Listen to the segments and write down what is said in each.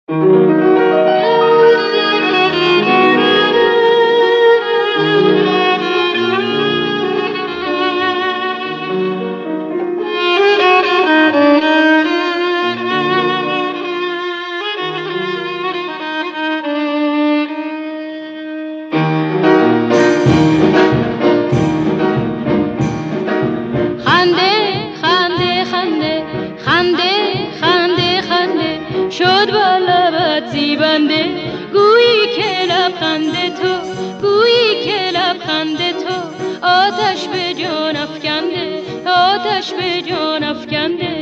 شد با لبت زیبنده، گویی که لبخند تو، گویی که لبخند تو آتش به جان افکنده، آتش به جان افکنده.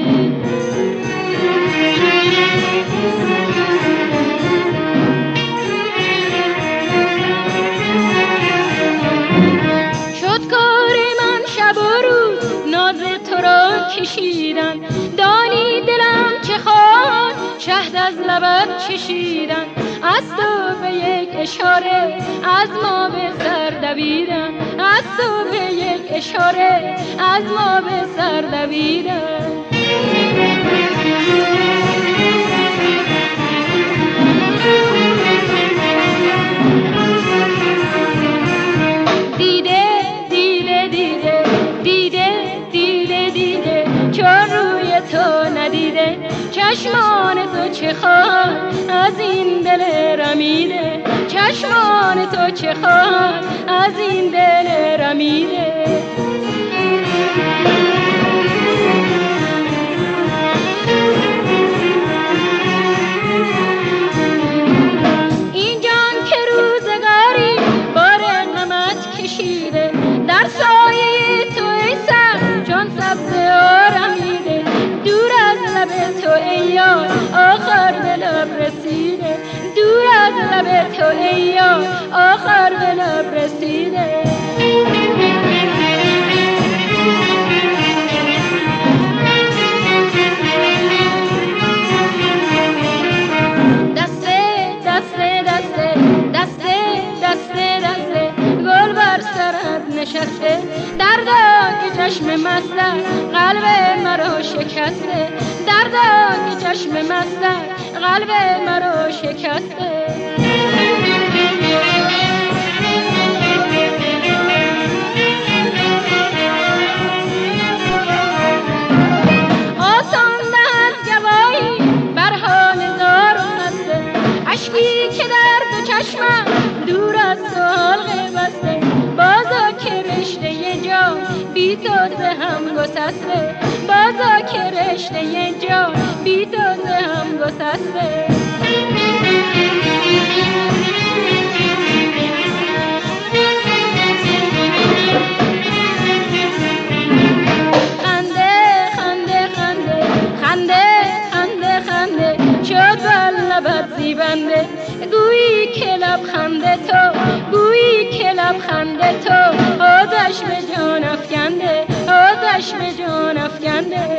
شد کار من شب و روز ناز تو را کشیدن، دانی دلم چه خواهد شهد از لبت چشیدن، از تو به یک اشاره از ما به سر دویدن، از تو به یک اشاره از ما به سر دویدن. دیده دیده دیده دیده دیده دیده چون روی تو ندیده، چشمان تو چه خواهد از این دل رمیده، چشمان تو چه خواهد از این دل رمیده. این جان که روزگاری بار غمت کشیده، در سایه تو ای سر جان سبز آرمیده، دور از لب تو ای یار آخر به لب رسیده، دور از لب تو ای یار آخر به لب رسیده. دسته دسته دسته دسته دسته دسته گل بر سرت نشسته، دردا که چشم مستت قلب مرا شکسته، دردا که چشم مستت قلب مرا شکسته. آسان دهد جوایی بر حال زار و خسته، اشکی که در دو چشمم دور از تو حلقه بسته، بازا که رشته جان بی تو ز هم گسسته، بازا که رشته جان بی تو ز هم گسسته. خنده خنده خنده خنده خنده خنده شد بر لبت زیبنده، گویی که لبخند تو، گویی که لبخند تو آتش به جان افکنده، آتش به جان افکنده.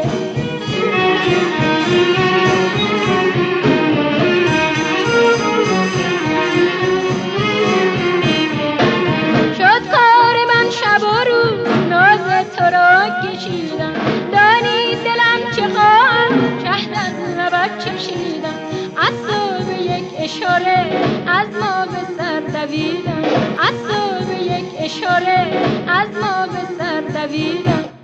شد کار من شب و روز ناز تو را کشیدن، دانی دلم چه خواهد شهد از لبت چشیدن، از تو به یک اشاره از ما به سر دویدن، از تو به یک اشاره از ما به سر دویدن.